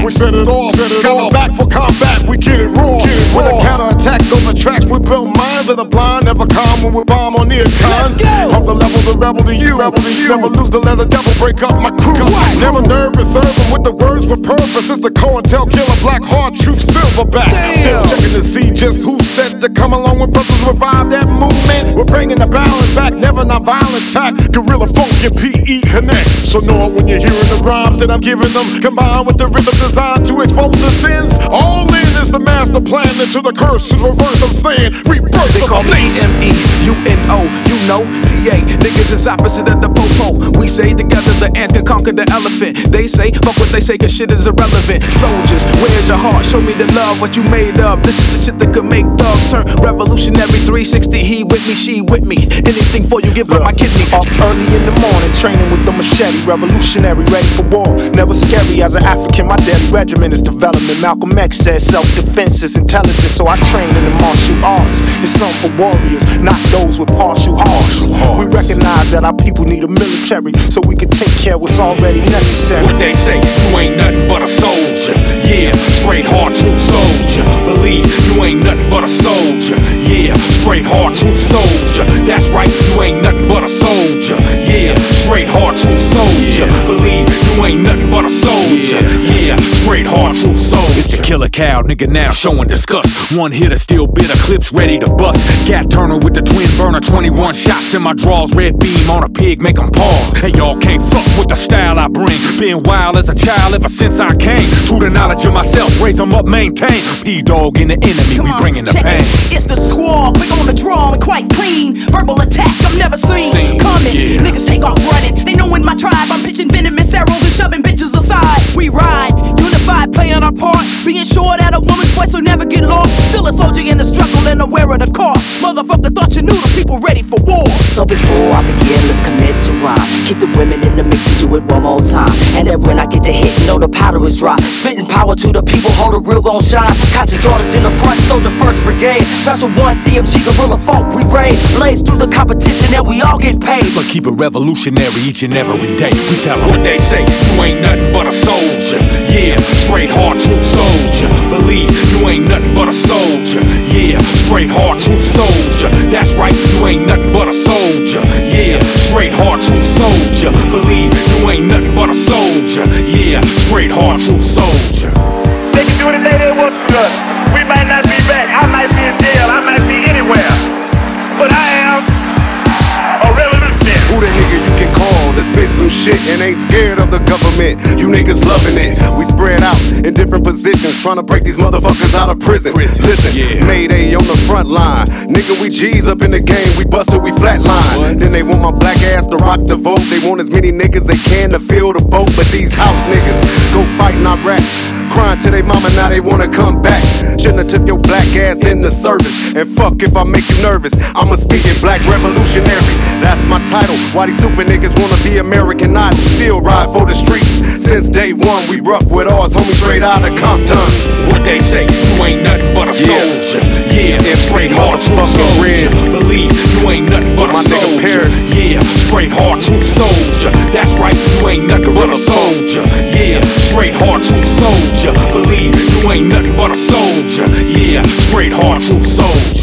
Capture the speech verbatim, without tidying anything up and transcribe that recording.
we set it off. Set it Got us back for combat, we get it raw. Get it raw. With a counterattack on the tracks, we build minds of the blind. Never calm when we bomb on the icons. Of the level, the rebel to you. Rebel to you. Never lose the leather devil, break up my crew. Never nervous, serving with the words with purpose. It's the COINTEL killer, black heart, truth, silverback. Damn. Still checking to see just who said to come along with brothers, revive that movement. We're bringing the balance back, never not violent tack. Guerrilla funk and P E connect. So know when you're hearing the rhymes that I'm giving them, combined with the rhythm designed to expose the sins. All in is the master plan into the curse is reverse. I'm saying rebirth. They call me M E U N O, you know, P A. Niggas is opposite of the popo. We say together the ant can conquer the elephant. They say, fuck what they say, cause shit is irrelevant. Soldiers, where's your heart? Show me the love, what you made of. This is the shit that could make dogs turn revolutionary. Three sixty, he with me, she with me. Anything for you, give up my kidney. Up early in the morning, training with the machete. Revolutionary, ready for war. Never scary as an African, my daily regimen is development. Malcolm X said self-defense is intelligence, so I train in the martial arts. It's something for warriors, not those with partial hearts. We recognize that our people need a military, so we can take care of what's already necessary. What they say, you ain't nothing but a soldier. Yeah, straight heart, true soldier. Believe you ain't nothing but a soldier. Yeah, straight heart, true soldier. That's right, you ain't nothing but a soldier. Yeah, straight heart, true soldier. Believe you ain't nothing but a soldier. Yeah, straight heart, true soldier. It's the killer cow, nigga now showing disgust. One hitter, still bitter, clips ready to bust. Gat Turner with the twin burner, twenty-one shots in my drawers. Red beam on a pig, make 'em pause. Hey, y'all can't fuck with the style I bring. Being wild as a child ever since I came. True to knowledge of myself, raise 'em up, maintain. P-Dog in the enemy, Come we on, bringing the check pain. it. It's the squad, quick on the draw and quite clean. Verbal attack, I'm never seen. Seen, Coming, yeah. niggas take off running. They know in my tribe, I'm pitching venomous arrows and shoving bitches aside. We ride, unified, playing our part. Being sure that a woman's voice will never get lost. Still a soldier in the struggle and aware of the cost. Motherfucker thought you knew the people ready for war. So before I begin, let's commit to rhyme. Keep the women in the mix and do it one more time. And then when I get to hit, know the powder is dry. Spitting power to the people, hold the real gon' shine. Conscious daughters in the front, soldier first brigade. Special one, C M G, Guerrilla Funk, we raid. Blaze through the competition and we all get paid. But keep it revolutionary each and every day. We tell 'em What they say, you ain't nothing but a soldier. Yeah, straight heart, true soldier. Believe you ain't nothing but a soldier. Yeah, straight heart, true soldier. That's right, you ain't nothing but a soldier. Yeah, straight heart, true soldier. Believe you ain't nothing but a soldier. Yeah, straight heart, true soldier. They can do anything they want to us. We might not be back. I might be in jail. I might be anywhere. But I am a revolutionary. Who that nigga you can call that spit some shit and ain't scared of the government? You niggas loving it. We spread out in different positions, trying to break these motherfuckers out of prison. Prison, Listen, yeah. Mayday on the front line. Nigga, we G's up in the game. We busted, we flatline. What? Then they want my black ass to rock the vote. They want as many niggas they can to fill the boat. But these house niggas go fight, not rap. Crying to they mama, now they wanna come back. Shouldn't have took your black ass in the service. And fuck if I make you nervous, I'ma speak in black revolutionary. That's my title. Why these super niggas wanna be American Idol? Still ride for the streets. Since day one, we rough with ours, homie, straight out of Compton. What they say, you ain't nothing but a soldier. Yeah, Yeah, straight heart, true motherfucking soldier. red. Believe you ain't nothing but My a nigga soldier. Paris. Yeah, straight heart, true soldier. That's right, you ain't nothing but a soldier. Yeah, straight heart, true soldier. Believe you ain't nothing but a soldier. Yeah, straight heart, true soldier.